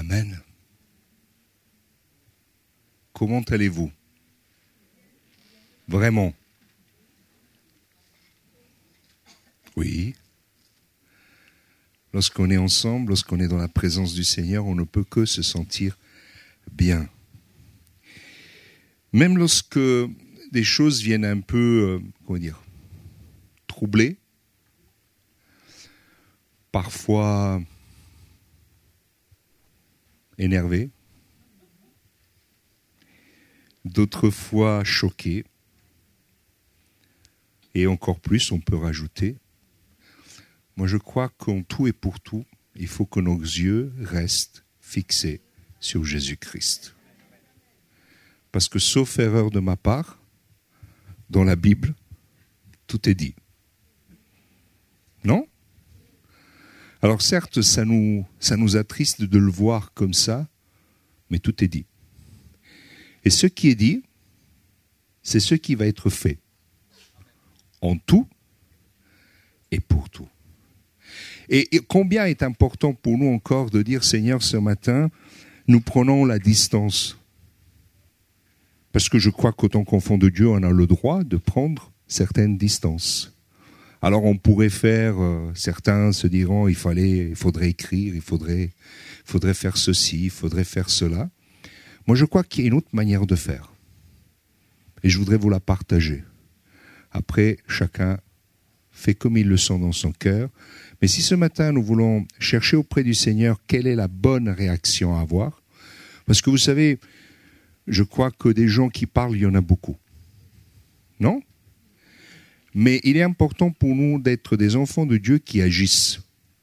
Amen. Comment allez-vous? Vraiment? Oui. Lorsqu'on est ensemble, lorsqu'on est dans la présence du Seigneur, on ne peut que se sentir bien. Même lorsque des choses viennent un peu, troubler, parfois énervé, d'autres fois choqué, et encore plus, on peut rajouter. Moi, je crois qu'en tout et pour tout, il faut que nos yeux restent fixés sur Jésus-Christ. Parce que, sauf erreur de ma part, dans la Bible, tout est dit. Non? Alors certes, ça nous attriste de le voir comme ça, mais tout est dit. Et ce qui est dit, c'est ce qui va être fait. En tout et pour tout. Et combien est important pour nous encore de dire, Seigneur, ce matin, nous prenons la distance. Parce que je crois qu'en tant qu'enfant de Dieu, on a le droit de prendre certaines distances. Alors on pourrait faire, certains se diront, il faudrait écrire, il faudrait faire ceci, il faudrait faire cela. Moi je crois qu'il y a une autre manière de faire. Et je voudrais vous la partager. Après, chacun fait comme il le sent dans son cœur. Mais si ce matin nous voulons chercher auprès du Seigneur quelle est la bonne réaction à avoir, parce que vous savez, je crois que des gens qui parlent, il y en a beaucoup. Non? Mais il est important pour nous d'être des enfants de Dieu qui agissent.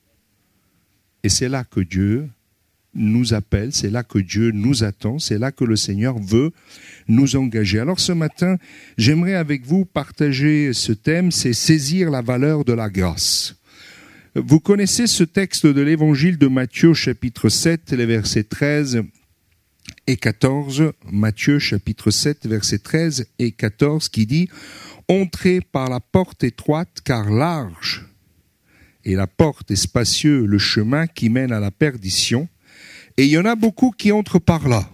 Et c'est là que Dieu nous appelle, c'est là que Dieu nous attend, c'est là que le Seigneur veut nous engager. Alors ce matin, j'aimerais avec vous partager ce thème, c'est saisir la valeur de la grâce. Vous connaissez ce texte de l'évangile de Matthieu, chapitre 7, les versets 13 et 14. Matthieu, chapitre 7, versets 13 et 14, qui dit « Entrez par la porte étroite, car large est la porte et spacieux le chemin qui mène à la perdition, et il y en a beaucoup qui entrent par là,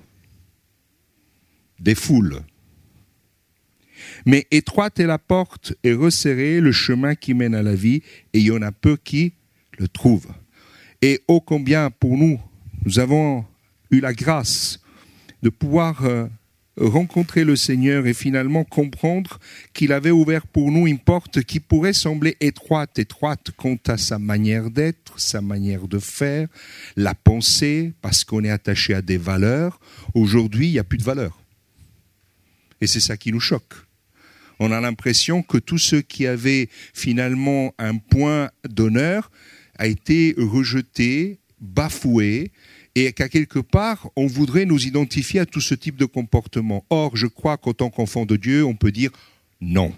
des foules. Mais étroite est la porte et resserrée le chemin qui mène à la vie, et il y en a peu qui le trouvent. Et ô combien pour nous, nous avons eu la grâce de pouvoir rencontrer le Seigneur et finalement comprendre qu'il avait ouvert pour nous une porte qui pourrait sembler étroite quant à sa manière d'être, sa manière de faire, la pensée, parce qu'on est attaché à des valeurs. Aujourd'hui, il n'y a plus de valeurs. Et c'est ça qui nous choque. On a l'impression que tout ce qui avait finalement un point d'honneur a été rejeté, bafoué, et qu'à quelque part, on voudrait nous identifier à tout ce type de comportement. Or, je crois qu'en tant qu'enfant de Dieu, on peut dire non.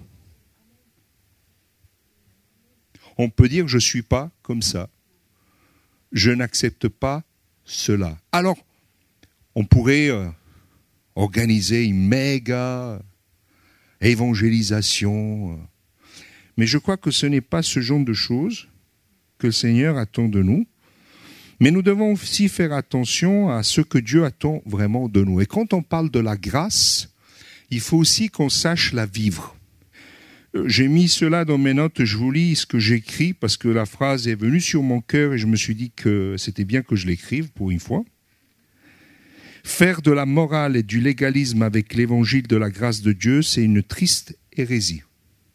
On peut dire je ne suis pas comme ça. Je n'accepte pas cela. Alors, on pourrait organiser une méga évangélisation. Mais je crois que ce n'est pas ce genre de choses que le Seigneur attend de nous. Mais nous devons aussi faire attention à ce que Dieu attend vraiment de nous. Et quand on parle de la grâce, il faut aussi qu'on sache la vivre. J'ai mis cela dans mes notes, je vous lis ce que j'écris parce que la phrase est venue sur mon cœur et je me suis dit que c'était bien que je l'écrive pour une fois. Faire de la morale et du légalisme avec l'évangile de la grâce de Dieu, c'est une triste hérésie.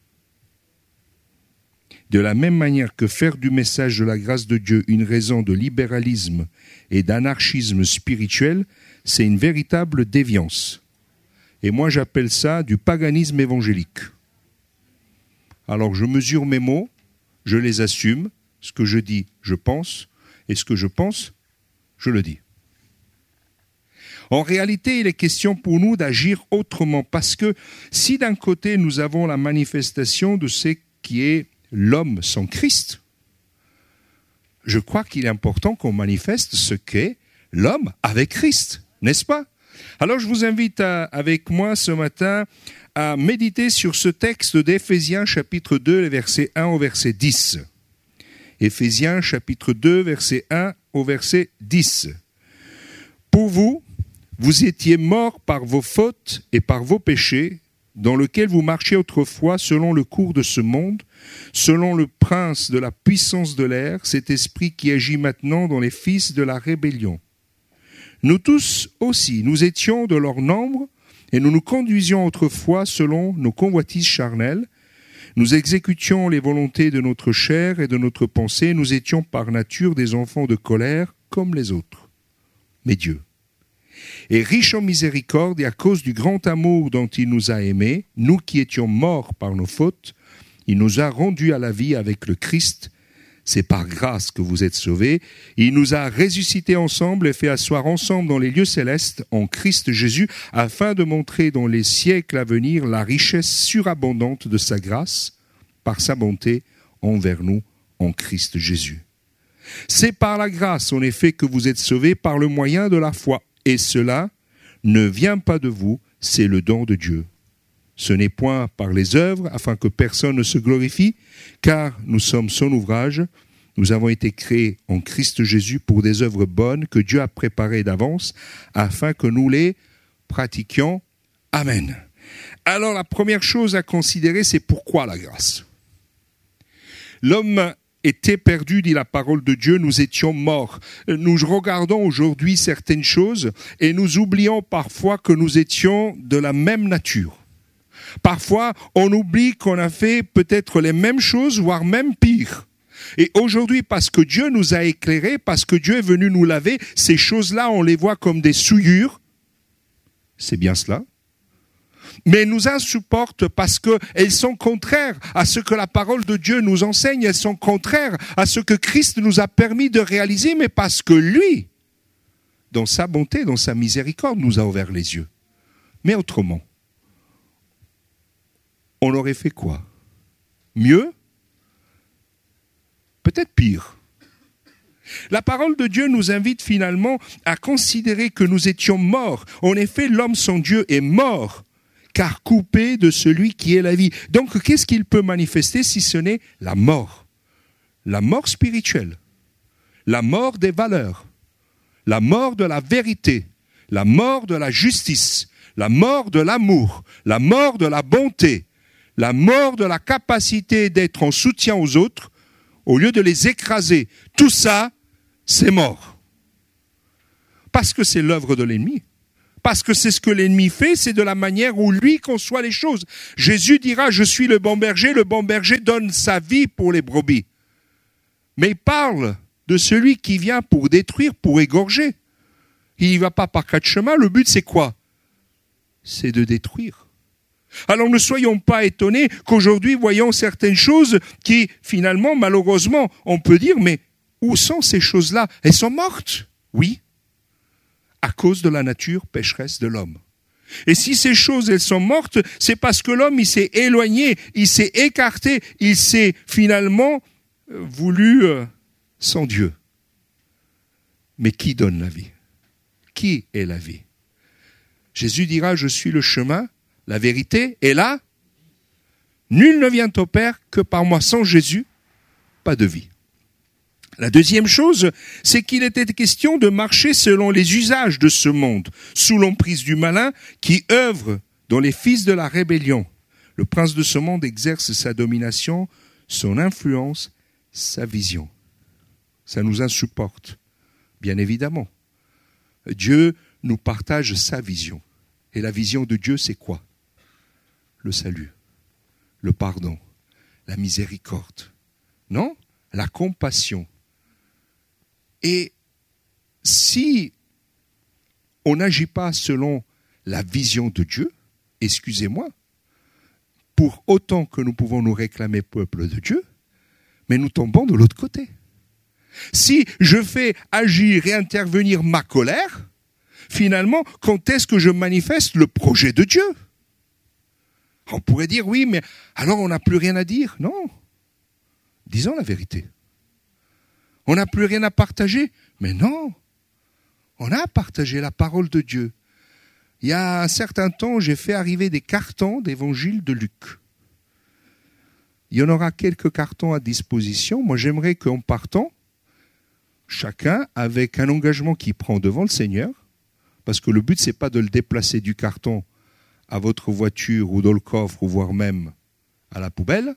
De la même manière que faire du message de la grâce de Dieu une raison de libéralisme et d'anarchisme spirituel, c'est une véritable déviance. Et moi, j'appelle ça du paganisme évangélique. Alors, je mesure mes mots, je les assume, ce que je dis, je pense, et ce que je pense, je le dis. En réalité, il est question pour nous d'agir autrement, parce que si d'un côté, nous avons la manifestation de ce qui est l'homme sans Christ, je crois qu'il est important qu'on manifeste ce qu'est l'homme avec Christ, n'est-ce pas? Alors je vous invite avec moi ce matin à méditer sur ce texte d'Éphésiens chapitre 2, les versets 1 au verset 10. Éphésiens chapitre 2, verset 1 au verset 10. Pour vous, vous étiez morts par vos fautes et par vos péchés, dans lesquels vous marchiez autrefois selon le cours de ce monde, selon le prince de la puissance de l'air, cet esprit qui agit maintenant dans les fils de la rébellion. Nous tous aussi, nous étions de leur nombre, et nous nous conduisions autrefois selon nos convoitises charnelles. Nous exécutions les volontés de notre chair et de notre pensée. Nous étions par nature des enfants de colère comme les autres. Mais Dieu est riche en miséricorde et à cause du grand amour dont il nous a aimés, nous qui étions morts par nos fautes, il nous a rendus à la vie avec le Christ. C'est par grâce que vous êtes sauvés. Il nous a ressuscités ensemble et fait asseoir ensemble dans les lieux célestes en Christ Jésus, afin de montrer dans les siècles à venir la richesse surabondante de sa grâce, par sa bonté envers nous en Christ Jésus. C'est par la grâce, en effet, que vous êtes sauvés par le moyen de la foi. Et cela ne vient pas de vous, c'est le don de Dieu. Ce n'est point par les œuvres, afin que personne ne se glorifie, car nous sommes son ouvrage. Nous avons été créés en Christ Jésus pour des œuvres bonnes que Dieu a préparées d'avance, afin que nous les pratiquions. Amen. Alors la première chose à considérer, c'est pourquoi la grâce. L'homme était perdu, dit la parole de Dieu, nous étions morts. Nous regardons aujourd'hui certaines choses et nous oublions parfois que nous étions de la même nature. Parfois, on oublie qu'on a fait peut-être les mêmes choses, voire même pire. Et aujourd'hui, parce que Dieu nous a éclairés, parce que Dieu est venu nous laver, ces choses-là, on les voit comme des souillures. C'est bien cela. Mais elles nous insupportent parce qu'elles sont contraires à ce que la parole de Dieu nous enseigne. Elles sont contraires à ce que Christ nous a permis de réaliser, mais parce que lui, dans sa bonté, dans sa miséricorde, nous a ouvert les yeux. Mais autrement, on aurait fait quoi? Mieux? Peut-être pire. La parole de Dieu nous invite finalement à considérer que nous étions morts. En effet, l'homme sans Dieu est mort, car coupé de celui qui est la vie. Donc, qu'est-ce qu'il peut manifester si ce n'est la mort? La mort spirituelle, la mort des valeurs, la mort de la vérité, la mort de la justice, la mort de l'amour, la mort de la bonté, la mort de la capacité d'être en soutien aux autres, au lieu de les écraser. Tout ça, c'est mort. Parce que c'est l'œuvre de l'ennemi. Parce que c'est ce que l'ennemi fait, c'est de la manière où lui conçoit les choses. Jésus dira, je suis le bon berger donne sa vie pour les brebis. Mais il parle de celui qui vient pour détruire, pour égorger. Il n'y va pas par quatre chemins, le but c'est quoi? C'est de détruire. Alors ne soyons pas étonnés qu'aujourd'hui voyons certaines choses qui finalement, malheureusement, on peut dire, mais où sont ces choses-là? Elles sont mortes, oui, à cause de la nature pécheresse de l'homme. Et si ces choses, elles sont mortes, c'est parce que l'homme, il s'est éloigné, il s'est écarté, il s'est finalement voulu sans Dieu. Mais qui donne la vie? Qui est la vie? Jésus dira, je suis le chemin, la vérité est là. Nul ne vient au Père que par moi. Sans Jésus, pas de vie. La deuxième chose, c'est qu'il était question de marcher selon les usages de ce monde, sous l'emprise du malin qui œuvre dans les fils de la rébellion. Le prince de ce monde exerce sa domination, son influence, sa vision. Ça nous insupporte, bien évidemment. Dieu nous partage sa vision. Et la vision de Dieu, c'est quoi? Le salut, le pardon, la miséricorde, non? La compassion. Et si on n'agit pas selon la vision de Dieu, excusez-moi, pour autant que nous pouvons nous réclamer peuple de Dieu, mais nous tombons de l'autre côté. Si je fais agir et intervenir ma colère, finalement, quand est-ce que je manifeste le projet de Dieu? On pourrait dire, oui, mais alors on n'a plus rien à dire. Non. Disons la vérité. On n'a plus rien à partager. Mais non. On a partagé la parole de Dieu. Il y a un certain temps, j'ai fait arriver des cartons d'évangile de Luc. Il y en aura quelques cartons à disposition. Moi, j'aimerais qu'en partant, chacun, avec un engagement qu'il prend devant le Seigneur, parce que le but, ce n'est pas de le déplacer du carton à votre voiture ou dans le coffre, ou voire même à la poubelle,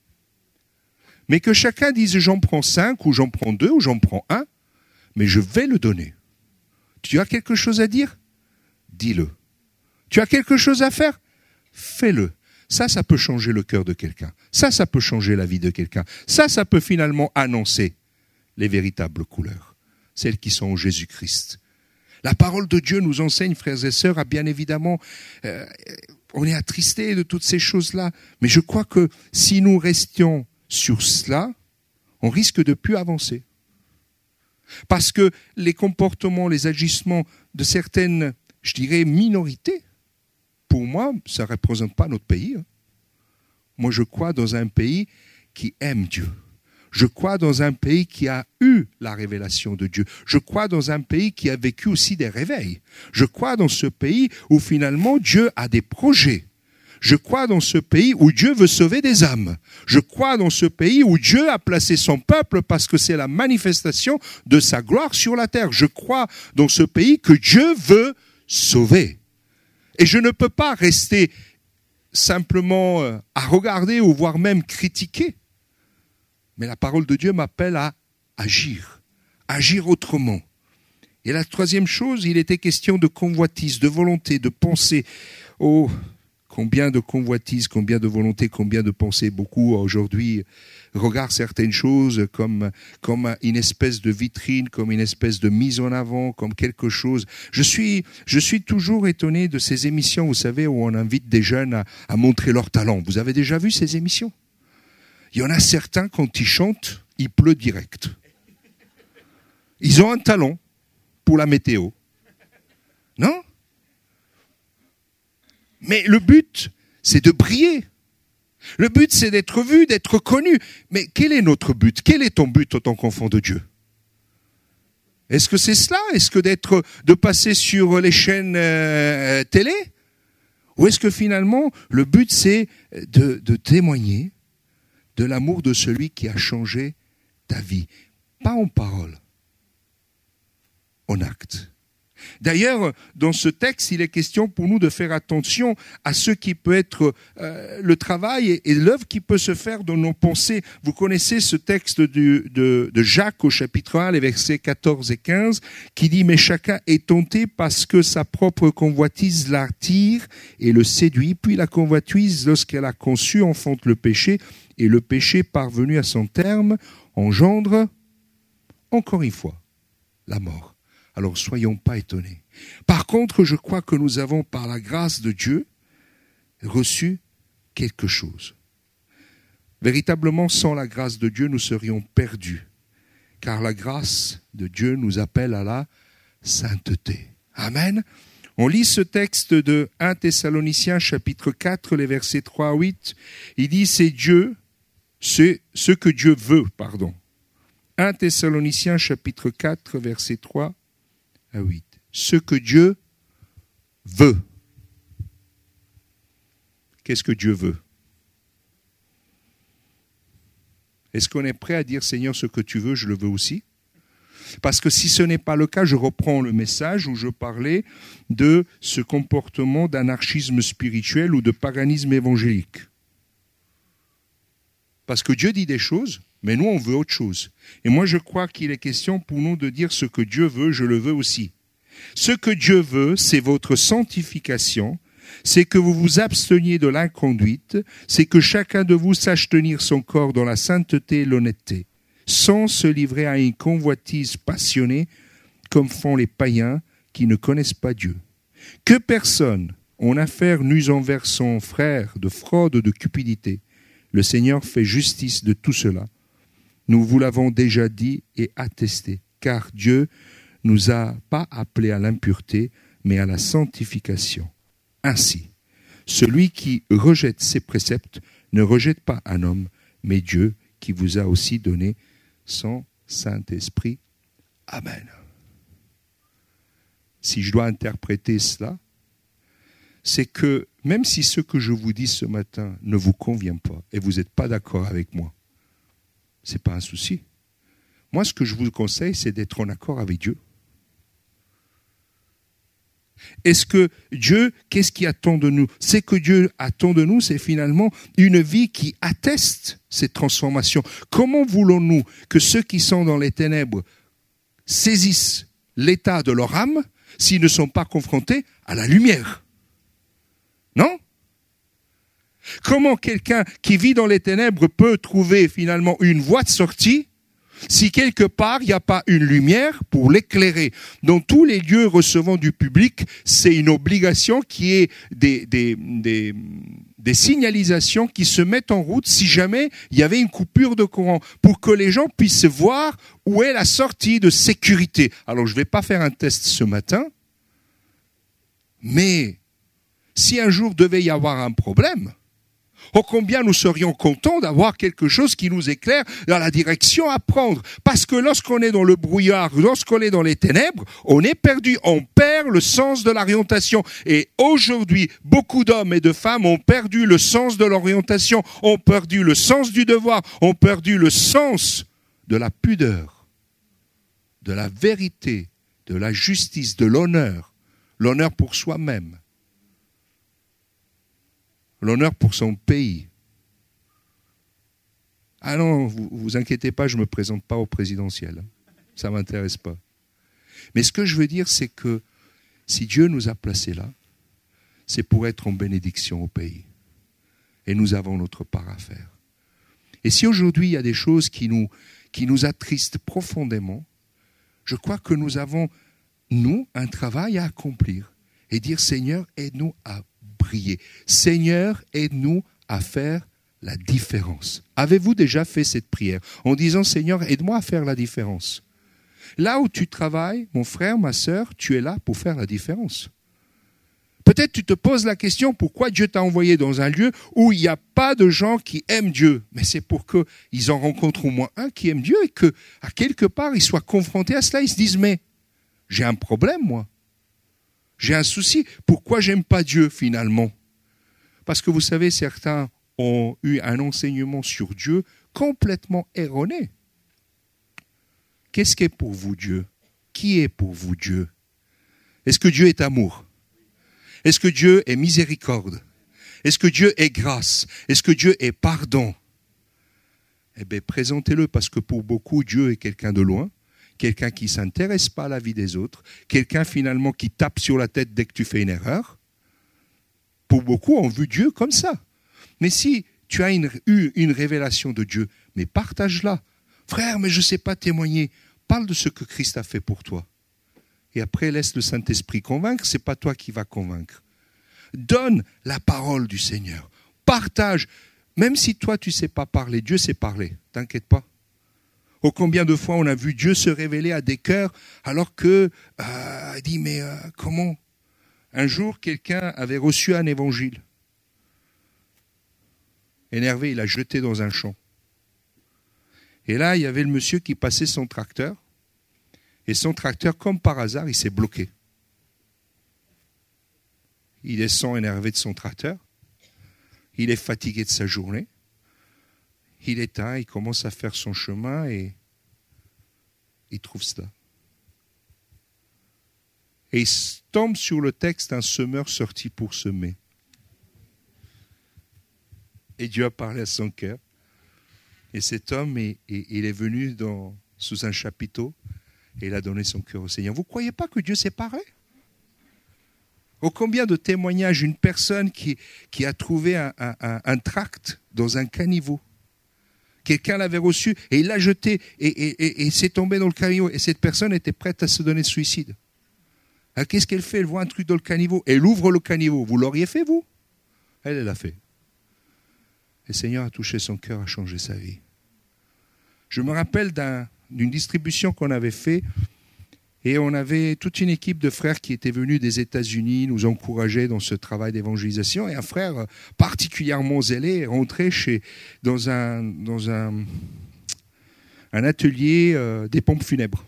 mais que chacun dise j'en prends 5, ou j'en prends 2, ou j'en prends 1, mais je vais le donner. Tu as quelque chose à dire? Dis-le. Tu as quelque chose à faire? Fais-le. Ça peut changer le cœur de quelqu'un. Ça peut changer la vie de quelqu'un. Ça peut finalement annoncer les véritables couleurs, celles qui sont en Jésus-Christ. La parole de Dieu nous enseigne, frères et sœurs, à bien évidemment, on est attristés de toutes ces choses-là, mais je crois que si nous restions sur cela, on risque de plus avancer. Parce que les comportements, les agissements de certaines, je dirais, minorités, pour moi, ça ne représente pas notre pays. Moi, je crois dans un pays qui aime Dieu. Je crois dans un pays qui a eu la révélation de Dieu. Je crois dans un pays qui a vécu aussi des réveils. Je crois dans ce pays où finalement Dieu a des projets. Je crois dans ce pays où Dieu veut sauver des âmes. Je crois dans ce pays où Dieu a placé son peuple parce que c'est la manifestation de sa gloire sur la terre. Je crois dans ce pays que Dieu veut sauver. Et je ne peux pas rester simplement à regarder ou voire même critiquer. Mais la parole de Dieu m'appelle à agir autrement. Et la troisième chose, il était question de convoitise, de volonté, de pensée. Oh, combien de convoitises, combien de volonté, combien de pensées. Beaucoup aujourd'hui regardent certaines choses comme une espèce de vitrine, comme une espèce de mise en avant, comme quelque chose. Je suis toujours étonné de ces émissions, vous savez, où on invite des jeunes à montrer leur talent. Vous avez déjà vu ces émissions? Il y en a certains, quand ils chantent, il pleut direct. Ils ont un talent pour la météo. Non? Mais le but, c'est de briller. Le but, c'est d'être vu, d'être connu. Mais quel est notre but? Quel est ton but en tant qu'enfant de Dieu? Est-ce que c'est cela? Est-ce que de passer sur les chaînes télé? Ou est-ce que finalement, le but, c'est de témoigner de l'amour de celui qui a changé ta vie? Pas en parole, en acte. D'ailleurs, dans ce texte, il est question pour nous de faire attention à ce qui peut être le travail et l'œuvre qui peut se faire dans nos pensées. Vous connaissez ce texte de Jacques au chapitre 1, les versets 14 et 15, qui dit « Mais chacun est tenté parce que sa propre convoitise l'attire et le séduit. Puis la convoitise, lorsqu'elle a conçu, enfante le péché. Et le péché, parvenu à son terme, engendre, encore une fois, la mort. » Alors, soyons pas étonnés. Par contre, je crois que nous avons, par la grâce de Dieu, reçu quelque chose. Véritablement, sans la grâce de Dieu, nous serions perdus. Car la grâce de Dieu nous appelle à la sainteté. Amen. On lit ce texte de 1 Thessaloniciens, chapitre 4, les versets 3 à 8. Il dit, c'est ce que Dieu veut, 1 Thessaloniciens, chapitre 4, versets 3 à 8. Ce que Dieu veut. Qu'est-ce que Dieu veut? Est-ce qu'on est prêt à dire, Seigneur, ce que tu veux, je le veux aussi? Parce que si ce n'est pas le cas, je reprends le message où je parlais de ce comportement d'anarchisme spirituel ou de paganisme évangélique. Parce que Dieu dit des choses, mais nous, on veut autre chose. Et moi, je crois qu'il est question pour nous de dire ce que Dieu veut, je le veux aussi. Ce que Dieu veut, c'est votre sanctification, c'est que vous vous absteniez de l'inconduite, c'est que chacun de vous sache tenir son corps dans la sainteté et l'honnêteté, sans se livrer à une convoitise passionnée, comme font les païens qui ne connaissent pas Dieu. Que personne, en affaire, n'use envers son frère de fraude ou de cupidité. Le Seigneur fait justice de tout cela. Nous vous l'avons déjà dit et attesté, car Dieu nous a pas appelés à l'impureté, mais à la sanctification. Ainsi, celui qui rejette ses préceptes ne rejette pas un homme, mais Dieu qui vous a aussi donné son Saint-Esprit. Amen. Si je dois interpréter cela, c'est que même si ce que je vous dis ce matin ne vous convient pas et vous n'êtes pas d'accord avec moi, ce n'est pas un souci. Moi, ce que je vous conseille, c'est d'être en accord avec Dieu. Est-ce que Dieu, qu'est-ce qu'il attend de nous? C'est que Dieu attend de nous, c'est finalement une vie qui atteste cette transformation. Comment voulons-nous que ceux qui sont dans les ténèbres saisissent l'état de leur âme s'ils ne sont pas confrontés à la lumière? Non? Comment quelqu'un qui vit dans les ténèbres peut trouver finalement une voie de sortie si quelque part il n'y a pas une lumière pour l'éclairer? Dans tous les lieux recevant du public, c'est une obligation qui est des signalisations qui se mettent en route si jamais il y avait une coupure de courant, pour que les gens puissent voir où est la sortie de sécurité. Alors je ne vais pas faire un test ce matin, mais si un jour devait y avoir un problème, oh combien nous serions contents d'avoir quelque chose qui nous éclaire dans la direction à prendre. Parce que lorsqu'on est dans le brouillard, lorsqu'on est dans les ténèbres, on est perdu, on perd le sens de l'orientation. Et aujourd'hui, beaucoup d'hommes et de femmes ont perdu le sens de l'orientation, ont perdu le sens du devoir, ont perdu le sens de la pudeur, de la vérité, de la justice, de l'honneur. L'honneur pour soi-même. L'honneur pour son pays. Ah non, vous inquiétez pas, je ne me présente pas au présidentiel. Ça ne m'intéresse pas. Mais ce que je veux dire, c'est que si Dieu nous a placés là, c'est pour être en bénédiction au pays. Et nous avons notre part à faire. Et si aujourd'hui il y a des choses qui nous attristent profondément, je crois que nous avons, nous, un travail à accomplir. Et dire, Seigneur, aide-nous à briller. Seigneur, aide-nous à faire la différence. Avez-vous déjà fait cette prière en disant, Seigneur, aide-moi à faire la différence? Là où tu travailles, mon frère, ma sœur, tu es là pour faire la différence. Peut-être tu te poses la question, pourquoi Dieu t'a envoyé dans un lieu où il n'y a pas de gens qui aiment Dieu? Mais c'est pour qu'ils en rencontrent au moins un qui aime Dieu et qu'à quelque part, ils soient confrontés à cela. Ils se disent, mais j'ai un problème, moi. J'ai un souci. Pourquoi j'aime pas Dieu finalement? Parce que vous savez, certains ont eu un enseignement sur Dieu complètement erroné. Qu'est-ce qu'est pour vous Dieu? Qui est pour vous Dieu? Est-ce que Dieu est amour? Est-ce que Dieu est miséricorde? Est-ce que Dieu est grâce? Est-ce que Dieu est pardon? Eh bien, présentez-le, parce que pour beaucoup, Dieu est quelqu'un de loin. Quelqu'un qui ne s'intéresse pas à la vie des autres, quelqu'un finalement qui tape sur la tête dès que tu fais une erreur. Pour beaucoup, on vu Dieu comme ça. Mais si tu as eu une révélation de Dieu, mais partage-la. Frère, mais je ne sais pas témoigner. Parle de ce que Christ a fait pour toi. Et après, laisse le Saint-Esprit convaincre, ce n'est pas toi qui vas convaincre. Donne la parole du Seigneur. Partage. Même si toi, tu ne sais pas parler, Dieu sait parler. T'inquiète pas. Oh, combien de fois on a vu Dieu se révéler à des cœurs alors que, il dit, mais comment? Un jour, quelqu'un avait reçu un évangile. Énervé, il l'a jeté dans un champ. Et là, il y avait le monsieur qui passait son tracteur. Et son tracteur, comme par hasard, il s'est bloqué. Il descend énervé de son tracteur. Il est fatigué de sa journée. Il éteint, il commence à faire son chemin et il trouve cela. Et il tombe sur le texte, un semeur sorti pour semer. Et Dieu a parlé à son cœur. Et cet homme, il est venu sous un chapiteau et il a donné son cœur au Seigneur. Vous ne croyez pas que Dieu s'est parlé? Oh, combien de témoignages, une personne qui a trouvé un tract dans un caniveau. Quelqu'un l'avait reçu et il l'a jeté et s'est tombé dans le caniveau. Et cette personne était prête à se donner le suicide. Alors, qu'est-ce qu'elle fait? Elle voit un truc dans le caniveau. Elle ouvre le caniveau. Vous l'auriez fait, vous? Elle l'a fait. Et le Seigneur a touché son cœur, a changé sa vie. Je me rappelle d'une distribution qu'on avait fait. Et on avait toute une équipe de frères qui étaient venus des États-Unis nous encourager dans ce travail d'évangélisation. Et un frère particulièrement zélé est rentré dans un atelier des pompes funèbres.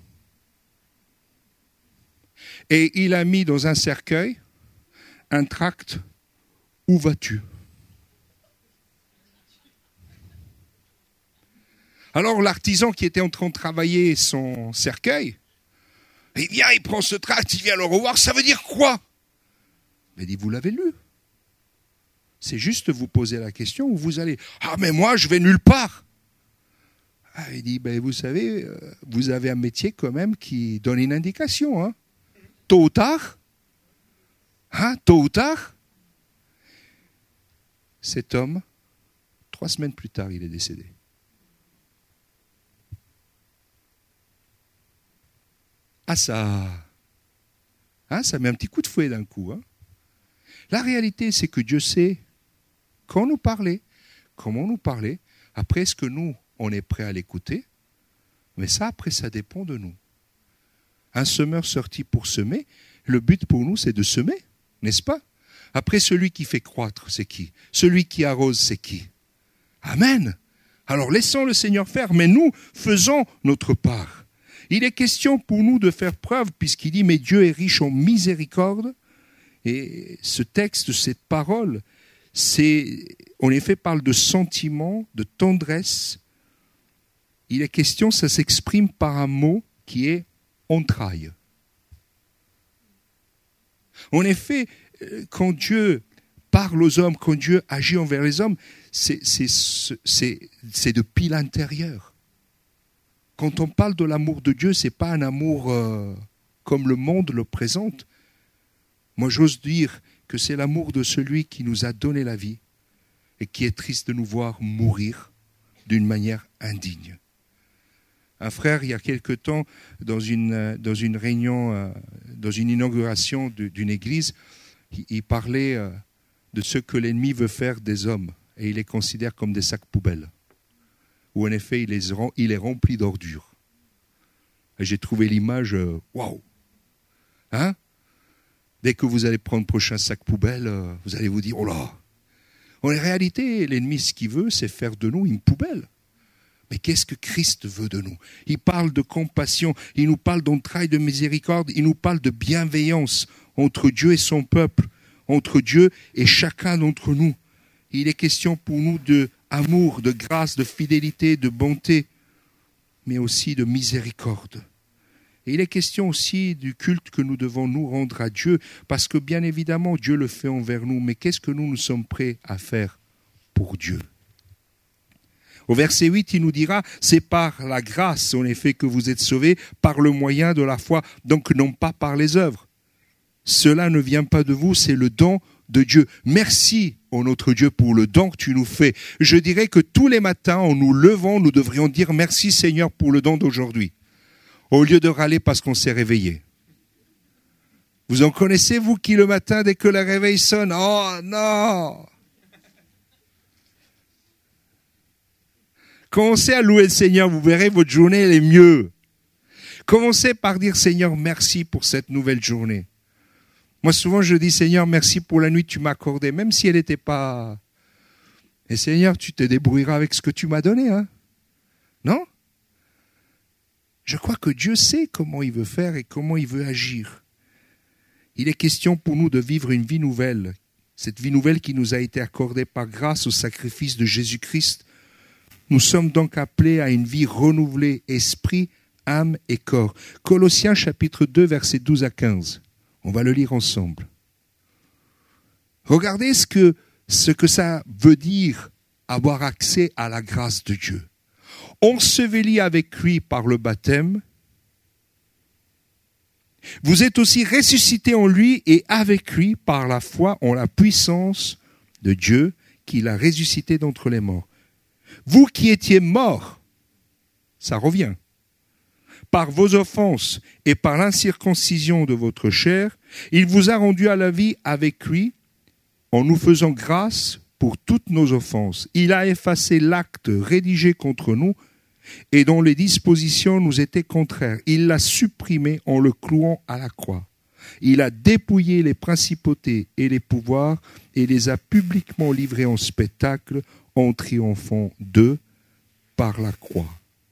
Et il a mis dans un cercueil un tract « Où vas-tu » ? Alors l'artisan qui était en train de travailler son cercueil, Il vient, il prend ce tract, il vient le revoir. Ça veut dire quoi? Il dit, vous l'avez lu. C'est juste vous poser la question où vous allez. Ah, mais moi, je vais nulle part. Ah, il dit, vous savez, vous avez un métier quand même qui donne une indication. Hein. Tôt ou tard, cet homme, 3 semaines plus tard, il est décédé. Ah, ça met un petit coup de fouet d'un coup. Hein. La réalité, c'est que Dieu sait quand nous parler, comment nous parler. Après, est-ce que nous, on est prêt à l'écouter? Mais ça, après, ça dépend de nous. Un semeur sorti pour semer, le but pour nous, c'est de semer, n'est-ce pas? Après, celui qui fait croître, c'est qui? Celui qui arrose, c'est qui? Amen. Alors, laissons le Seigneur faire, mais nous, faisons notre part. Il est question pour nous de faire preuve, puisqu'il dit « Mais Dieu est riche en miséricorde ». Et ce texte, cette parole, en effet, parle de sentiments, de tendresse. Il est question, ça s'exprime par un mot qui est « entraille ». En effet, quand Dieu parle aux hommes, quand Dieu agit envers les hommes, c'est depuis l'intérieur. Quand on parle de l'amour de Dieu, ce n'est pas un amour comme le monde le présente. Moi, j'ose dire que c'est l'amour de celui qui nous a donné la vie et qui est triste de nous voir mourir d'une manière indigne. Un frère, il y a quelque temps, dans une réunion, dans une inauguration d'une église, il parlait de ce que l'ennemi veut faire des hommes et il les considère comme des sacs poubelles, où en effet il est rempli d'ordures. Et j'ai trouvé l'image, waouh! Hein? Dès que vous allez prendre le prochain sac poubelle, vous allez vous dire, oh là! En réalité, l'ennemi, ce qu'il veut, c'est faire de nous une poubelle. Mais qu'est-ce que Christ veut de nous? Il parle de compassion, il nous parle d'entrailles de miséricorde, il nous parle de bienveillance entre Dieu et son peuple, entre Dieu et chacun d'entre nous. Il est question pour nous d'amour, de grâce, de fidélité, de bonté, mais aussi de miséricorde. Et il est question aussi du culte que nous devons nous rendre à Dieu, parce que bien évidemment, Dieu le fait envers nous, mais qu'est-ce que nous sommes prêts à faire pour Dieu? Au verset 8, il nous dira, c'est par la grâce, en effet, que vous êtes sauvés, par le moyen de la foi, donc non pas par les œuvres. Cela ne vient pas de vous, c'est le don de Dieu. Merci, ô notre Dieu, pour le don que tu nous fais. Je dirais que tous les matins, en nous levant, nous devrions dire merci Seigneur pour le don d'aujourd'hui, au lieu de râler parce qu'on s'est réveillé. Vous en connaissez, vous, qui le matin, dès que le réveil sonne, oh non! Commencez à louer le Seigneur, vous verrez, votre journée, elle est mieux. Commencez par dire, Seigneur, merci pour cette nouvelle journée. Moi, souvent, je dis, Seigneur, merci pour la nuit que tu m'as accordée, même si elle n'était pas... Et Seigneur, tu te débrouilleras avec ce que tu m'as donné, hein? Non? Je crois que Dieu sait comment il veut faire et comment il veut agir. Il est question pour nous de vivre une vie nouvelle. Cette vie nouvelle qui nous a été accordée par grâce au sacrifice de Jésus-Christ. Nous sommes donc appelés à une vie renouvelée, esprit, âme et corps. Colossiens chapitre 2, versets 12 à 15. On va le lire ensemble. Regardez ce que ça veut dire avoir accès à la grâce de Dieu. Ensevelis avec lui par le baptême, vous êtes aussi ressuscités en lui et avec lui par la foi en la puissance de Dieu qui l'a ressuscité d'entre les morts. Vous qui étiez morts, ça revient, par vos offenses et par l'incirconcision de votre chair, il vous a rendus à la vie avec lui en nous faisant grâce pour toutes nos offenses. Il a effacé l'acte rédigé contre nous et dont les dispositions nous étaient contraires. Il l'a supprimé en le clouant à la croix. Il a dépouillé les principautés et les pouvoirs et les a publiquement livrés en spectacle en triomphant d'eux par la croix.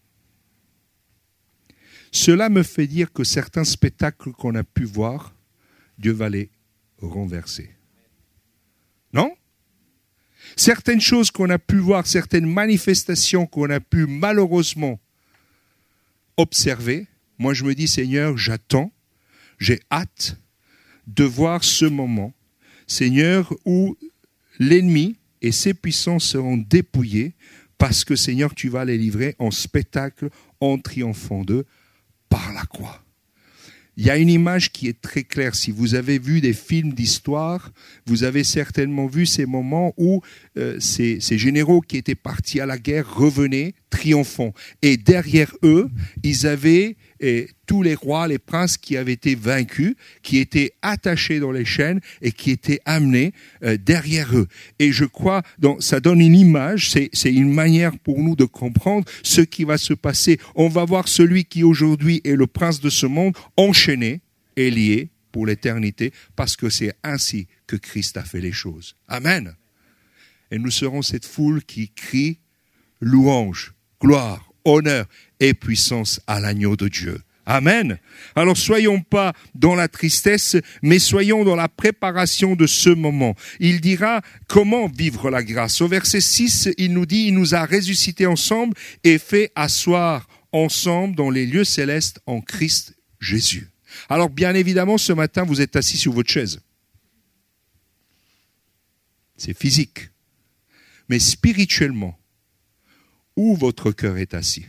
Cela me fait dire que certains spectacles qu'on a pu voir, Dieu va les renverser. Non? Certaines choses qu'on a pu voir, certaines manifestations qu'on a pu malheureusement observer, moi je me dis, Seigneur, j'attends j'ai hâte de voir ce moment, Seigneur, où l'ennemi et ses puissances seront dépouillés parce que, Seigneur, tu vas les livrer en spectacle, en triomphant d'eux par la croix. Il y a une image qui est très claire. Si vous avez vu des films d'histoire, vous avez certainement vu ces moments où ces généraux qui étaient partis à la guerre revenaient triomphants. Et derrière eux, ils avaient tous les rois, les princes qui avaient été vaincus, qui étaient attachés dans les chaînes et qui étaient amenés derrière eux. Et je crois, donc, ça donne une image, c'est une manière pour nous de comprendre ce qui va se passer. On va voir celui qui aujourd'hui est le prince de ce monde enchaîné et lié pour l'éternité, parce que c'est ainsi que Christ a fait les choses. Amen. Et nous serons cette foule qui crie louange, gloire, honneur et puissance à l'agneau de Dieu. Amen. Alors soyons pas dans la tristesse, mais soyons dans la préparation de ce moment. Il dira comment vivre la grâce. Au verset 6, il nous dit, il nous a ressuscités ensemble et fait asseoir ensemble dans les lieux célestes en Christ Jésus. Alors bien évidemment, ce matin, vous êtes assis sur votre chaise. C'est physique. Mais spirituellement, où votre cœur est assis?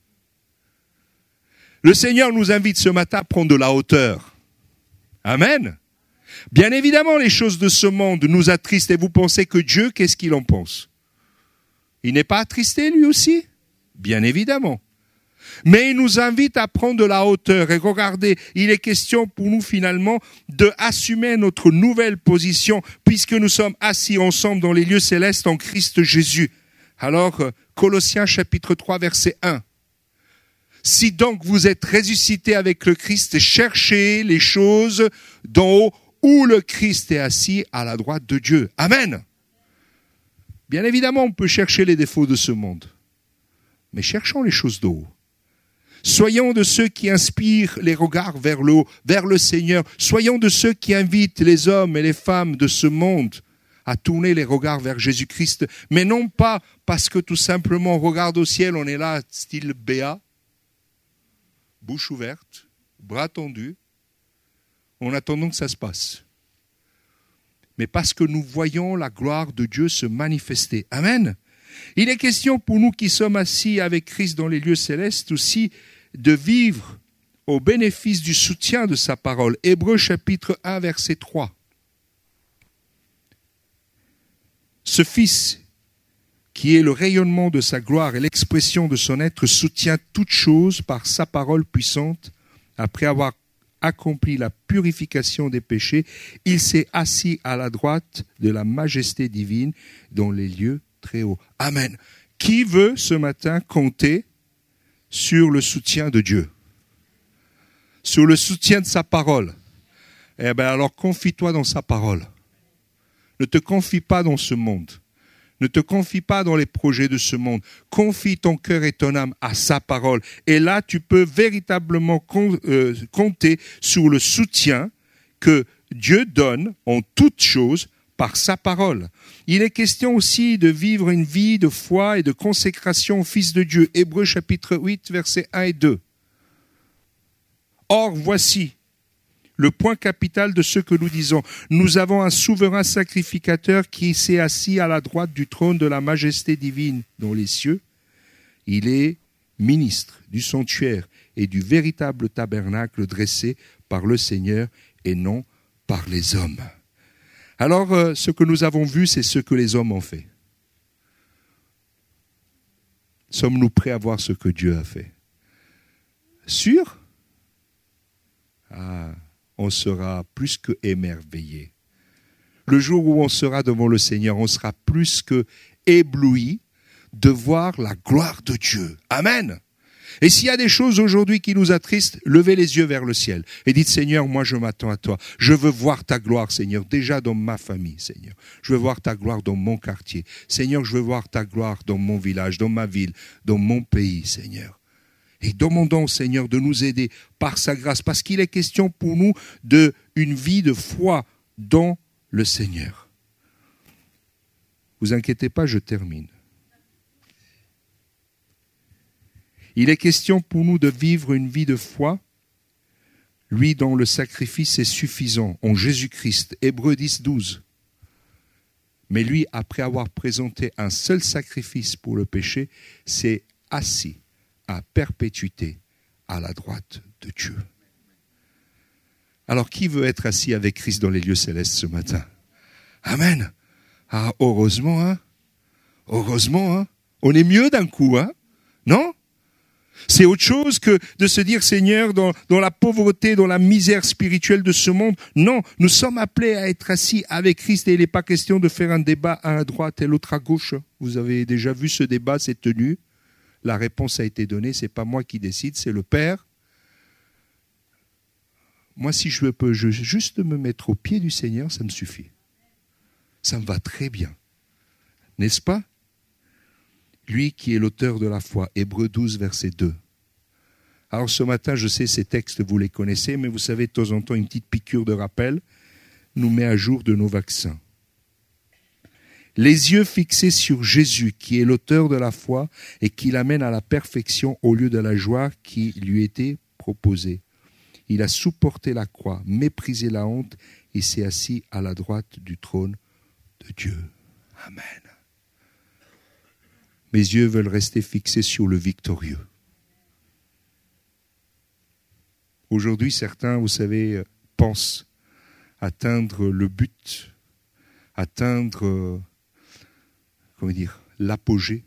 Le Seigneur nous invite ce matin à prendre de la hauteur. Amen. Bien évidemment, les choses de ce monde nous attristent. Et vous pensez que Dieu, qu'est-ce qu'il en pense? Il n'est pas attristé lui aussi? Bien évidemment. Mais il nous invite à prendre de la hauteur. Et regardez, il est question pour nous finalement de assumer notre nouvelle position puisque nous sommes assis ensemble dans les lieux célestes en Christ Jésus. Alors, Colossiens chapitre 3, verset 1. Si donc vous êtes ressuscités avec le Christ, cherchez les choses d'en haut où le Christ est assis à la droite de Dieu. Amen. Bien évidemment, on peut chercher les défauts de ce monde. Mais cherchons les choses d'en haut. Soyons de ceux qui inspirent les regards vers le haut, vers le Seigneur. Soyons de ceux qui invitent les hommes et les femmes de ce monde à tourner les regards vers Jésus-Christ. Mais non pas parce que tout simplement on regarde au ciel, on est là, style béat, bouche ouverte, bras tendus, en attendant que ça se passe. Mais parce que nous voyons la gloire de Dieu se manifester. Amen. Il est question pour nous qui sommes assis avec Christ dans les lieux célestes aussi de vivre au bénéfice du soutien de sa parole. Hébreux chapitre 1, verset 3. Ce Fils, qui est le rayonnement de sa gloire et l'expression de son être, soutient toutes choses par sa parole puissante. Après avoir accompli la purification des péchés, il s'est assis à la droite de la majesté divine dans les lieux très hauts. Amen. Qui veut ce matin compter sur le soutien de Dieu? Sur le soutien de sa parole? Eh bien alors confie-toi dans sa parole. Ne te confie pas dans ce monde. Ne te confie pas dans les projets de ce monde. Confie ton cœur et ton âme à sa parole. Et là, tu peux véritablement compter sur le soutien que Dieu donne en toutes choses par sa parole. Il est question aussi de vivre une vie de foi et de consécration au Fils de Dieu. Hébreux chapitre 8, versets 1 et 2. Or, voici le point capital de ce que nous disons. Nous avons un souverain sacrificateur qui s'est assis à la droite du trône de la majesté divine dans les cieux. Il est ministre du sanctuaire et du véritable tabernacle dressé par le Seigneur et non par les hommes. Alors, ce que nous avons vu, c'est ce que les hommes ont fait. Sommes-nous prêts à voir ce que Dieu a fait? Sûr? On sera plus que émerveillés. Le jour où on sera devant le Seigneur, on sera plus que ébloui de voir la gloire de Dieu. Amen. Et s'il y a des choses aujourd'hui qui nous attristent, levez les yeux vers le ciel et dites, Seigneur, moi je m'attends à toi. Je veux voir ta gloire, Seigneur, déjà dans ma famille, Seigneur. Je veux voir ta gloire dans mon quartier. Seigneur, je veux voir ta gloire dans mon village, dans ma ville, dans mon pays, Seigneur. Et demandons au Seigneur de nous aider par sa grâce, parce qu'il est question pour nous d'une vie de foi dans le Seigneur. Vous inquiétez pas, je termine. Il est question pour nous de vivre une vie de foi Lui dont le sacrifice est suffisant, en Jésus-Christ. Hébreux 10, 12. Mais lui, après avoir présenté un seul sacrifice pour le péché, s'est assis à perpétuité à la droite de Dieu. Alors, qui veut être assis avec Christ dans les lieux célestes ce matin? Amen. Ah, heureusement, hein? Heureusement, hein? On est mieux d'un coup, hein? Non? C'est autre chose que de se dire, Seigneur, dans la pauvreté, dans la misère spirituelle de ce monde. Non, nous sommes appelés à être assis avec Christ et il n'est pas question de faire un débat un à droite et l'autre à gauche. Vous avez déjà vu ce débat, c'est tenu. La réponse a été donnée, c'est pas moi qui décide, c'est le Père. Moi, si je peux juste me mettre au pied du Seigneur, ça me suffit. Ça me va très bien. N'est-ce pas? Lui qui est l'auteur de la foi, Hébreux 12, verset 2. Alors ce matin, je sais, ces textes, vous les connaissez, mais vous savez, de temps en temps, une petite piqûre de rappel nous met à jour de nos vaccins. Les yeux fixés sur Jésus, qui est l'auteur de la foi et qui l'amène à la perfection au lieu de la joie qui lui était proposée. Il a supporté la croix, méprisé la honte et s'est assis à la droite du trône de Dieu. Amen. Mes yeux veulent rester fixés sur le victorieux. Aujourd'hui, certains, vous savez, pensent atteindre le but, atteindre, l'apogée.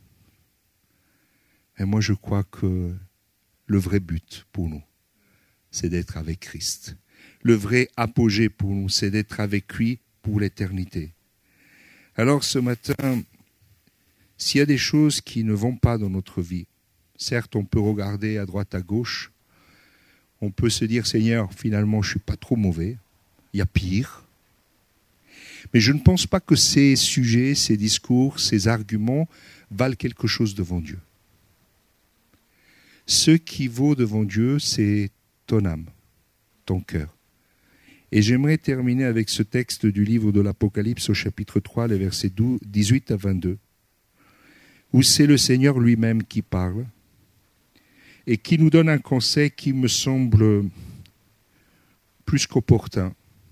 Et moi, je crois que le vrai but pour nous, c'est d'être avec Christ. Le vrai apogée pour nous, c'est d'être avec lui pour l'éternité. Alors ce matin, s'il y a des choses qui ne vont pas dans notre vie, certes, on peut regarder à droite, à gauche, on peut se dire, Seigneur, finalement, je ne suis pas trop mauvais, il y a pire. Mais je ne pense pas que ces sujets, ces discours, ces arguments valent quelque chose devant Dieu. Ce qui vaut devant Dieu, c'est ton âme, ton cœur. Et j'aimerais terminer avec ce texte du livre de l'Apocalypse au chapitre 3, les versets 18 à 22, où c'est le Seigneur lui-même qui parle et qui nous donne un conseil qui me semble plus qu'opportun.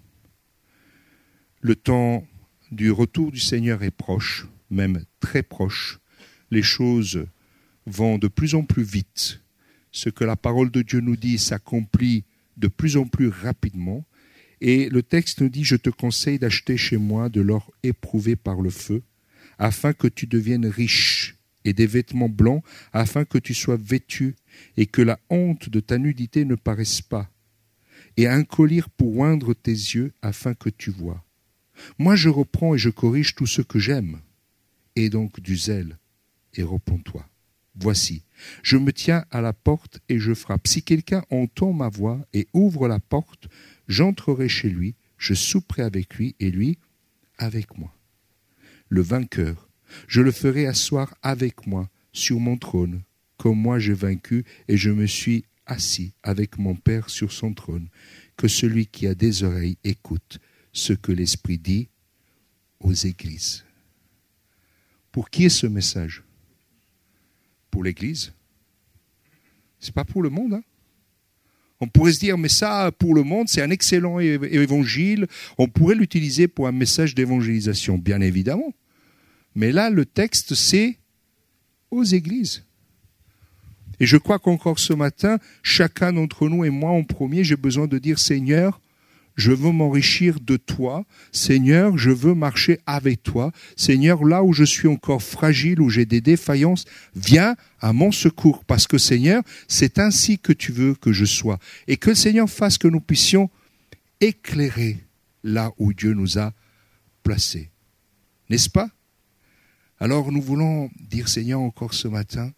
Le temps du retour du Seigneur est proche, même très proche. Les choses vont de plus en plus vite. Ce que la parole de Dieu nous dit s'accomplit de plus en plus rapidement. Et le texte nous dit, je te conseille d'acheter chez moi de l'or éprouvé par le feu, afin que tu deviennes riche, et des vêtements blancs, afin que tu sois vêtu, et que la honte de ta nudité ne paraisse pas, et un collier pour oindre tes yeux, afin que tu vois. Moi je reprends et je corrige tout ce que j'aime, et donc du zèle, et repens-toi. Voici, je me tiens à la porte et je frappe. Si quelqu'un entend ma voix et ouvre la porte, j'entrerai chez lui, je souperai avec lui et lui avec moi. Le vainqueur, je le ferai asseoir avec moi sur mon trône, comme moi j'ai vaincu et je me suis assis avec mon Père sur son trône. Que celui qui a des oreilles écoute ce que l'Esprit dit aux églises. Pour qui est ce message? Pour l'Église. C'est pas pour le monde, hein? On pourrait se dire, mais ça, pour le monde, c'est un excellent évangile. On pourrait l'utiliser pour un message d'évangélisation, bien évidemment. Mais là, le texte, c'est aux églises. Et je crois qu'encore ce matin, chacun d'entre nous, et moi en premier, j'ai besoin de dire, Seigneur, je veux m'enrichir de toi. Seigneur, je veux marcher avec toi. Seigneur, là où je suis encore fragile, où j'ai des défaillances, viens à mon secours. Parce que Seigneur, c'est ainsi que tu veux que je sois. Et que le Seigneur fasse que nous puissions éclairer là où Dieu nous a placés. N'est-ce pas? Alors nous voulons dire, Seigneur, encore ce matin,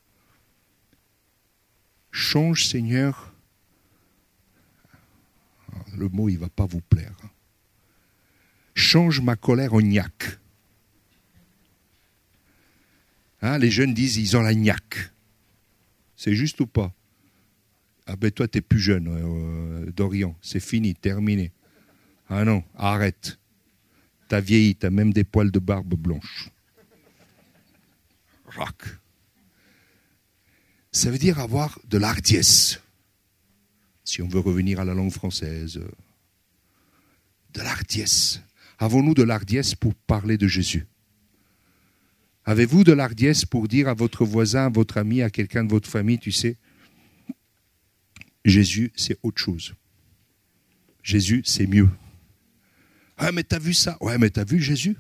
change, Seigneur. Le mot, il ne va pas vous plaire. Change ma colère en gnaque. Hein, les jeunes disent, ils ont la gnaque. C'est juste ou pas? Ah ben toi, tu es plus jeune, Dorian. C'est fini, terminé. Ah non, arrête. T'as vieilli, t'as même des poils de barbe blanche. Rock. Ça veut dire avoir de l'ardiesse. si on veut revenir à la langue française, de l'hardiesse. Avons-nous de l'hardiesse pour parler de Jésus? Avez-vous de l'hardiesse pour dire à votre voisin, à votre ami, à quelqu'un de votre famille, tu sais, Jésus, c'est autre chose. Jésus, c'est mieux. Ah, mais t'as vu ça? Ouais, mais t'as vu Jésus?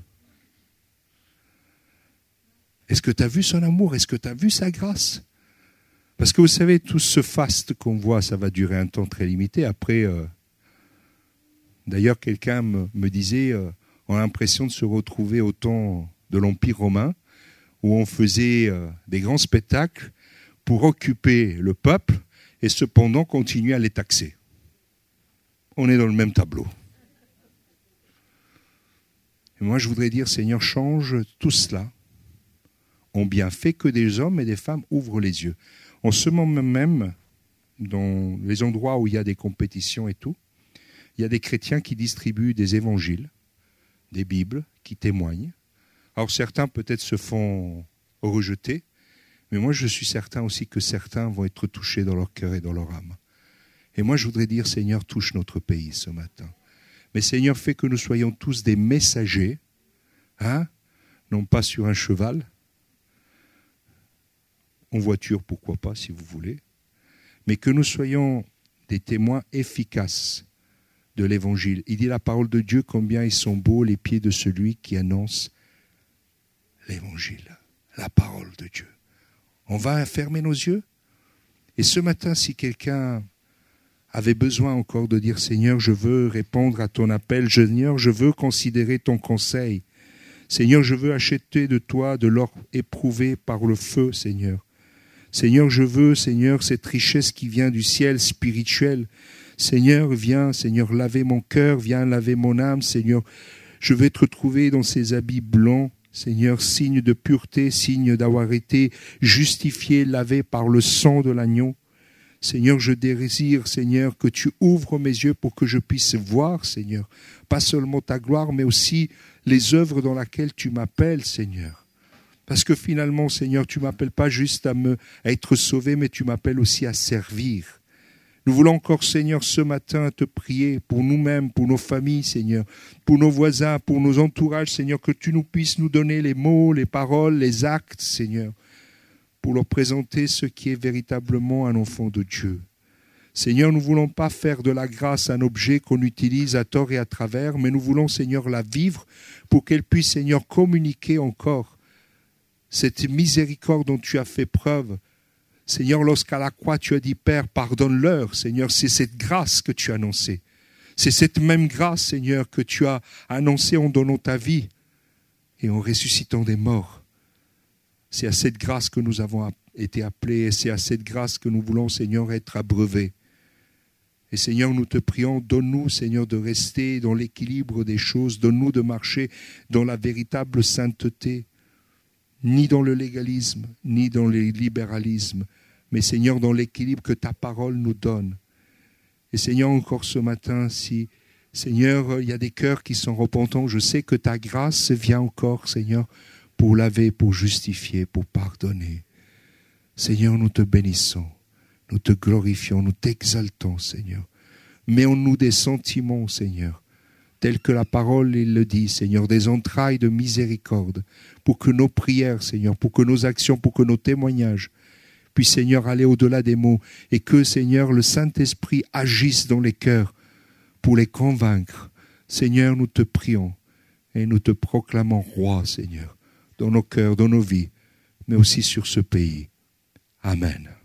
Est-ce que t'as vu son amour? Est-ce que t'as vu sa grâce? Parce que vous savez, tout ce faste qu'on voit, ça va durer un temps très limité. Après, d'ailleurs, quelqu'un me disait, on a l'impression de se retrouver au temps de l'Empire romain, où on faisait des grands spectacles pour occuper le peuple et cependant continuer à les taxer. On est dans le même tableau. Et moi, je voudrais dire, Seigneur, change tout cela. On bien fait que des hommes et des femmes ouvrent les yeux. En ce moment même, dans les endroits où il y a des compétitions et tout, il y a des chrétiens qui distribuent des évangiles, des Bibles, qui témoignent. Alors certains peut-être se font rejeter, mais moi je suis certain aussi que certains vont être touchés dans leur cœur et dans leur âme. Et moi je voudrais dire, Seigneur, touche notre pays ce matin. Mais Seigneur, fais que nous soyons tous des messagers, non pas sur un cheval, en voiture, pourquoi pas, si vous voulez, mais que nous soyons des témoins efficaces de l'Évangile. Il dit la parole de Dieu, combien ils sont beaux les pieds de celui qui annonce l'Évangile, la parole de Dieu. On va fermer nos yeux. Et ce matin, si quelqu'un avait besoin encore de dire, Seigneur, je veux répondre à ton appel, Seigneur, je veux considérer ton conseil. Seigneur, je veux acheter de toi de l'or éprouvé par le feu, Seigneur. Seigneur, je veux, Seigneur, cette richesse qui vient du ciel spirituel. Seigneur, viens, Seigneur, laver mon cœur, viens laver mon âme, Seigneur. Je veux être trouvé dans ces habits blancs, Seigneur, signe de pureté, signe d'avoir été justifié, lavé par le sang de l'agneau. Seigneur, je désire, Seigneur, que tu ouvres mes yeux pour que je puisse voir, Seigneur, pas seulement ta gloire, mais aussi les œuvres dans lesquelles tu m'appelles, Seigneur. Parce que finalement, Seigneur, tu ne m'appelles pas juste à être sauvé, mais tu m'appelles aussi à servir. Nous voulons encore, Seigneur, ce matin te prier pour nous-mêmes, pour nos familles, Seigneur, pour nos voisins, pour nos entourages, Seigneur, que tu nous puisses nous donner les mots, les paroles, les actes, Seigneur, pour leur présenter ce qui est véritablement un enfant de Dieu. Seigneur, nous ne voulons pas faire de la grâce un objet qu'on utilise à tort et à travers, mais nous voulons, Seigneur, la vivre pour qu'elle puisse, Seigneur, communiquer encore cette miséricorde dont tu as fait preuve. Seigneur, lorsqu'à la croix tu as dit, Père, pardonne-leur, Seigneur, c'est cette grâce que tu as annoncée. C'est cette même grâce, Seigneur, que tu as annoncée en donnant ta vie et en ressuscitant des morts. C'est à cette grâce que nous avons été appelés et c'est à cette grâce que nous voulons, Seigneur, être abreuvés. Et Seigneur, nous te prions, donne-nous, Seigneur, de rester dans l'équilibre des choses, donne-nous de marcher dans la véritable sainteté, ni dans le légalisme, ni dans le libéralisme, mais Seigneur, dans l'équilibre que ta parole nous donne. Et Seigneur, encore ce matin, si, Seigneur, il y a des cœurs qui sont repentants, je sais que ta grâce vient encore, Seigneur, pour laver, pour justifier, pour pardonner. Seigneur, nous te bénissons, nous te glorifions, nous t'exaltons, Seigneur. Mets en nous des sentiments, Seigneur, tel que la parole il le dit, Seigneur, des entrailles de miséricorde, pour que nos prières, Seigneur, pour que nos actions, pour que nos témoignages puissent, Seigneur, aller au-delà des mots, et que, Seigneur, le Saint-Esprit agisse dans les cœurs pour les convaincre. Seigneur, nous te prions et nous te proclamons roi, Seigneur, dans nos cœurs, dans nos vies, mais aussi sur ce pays. Amen.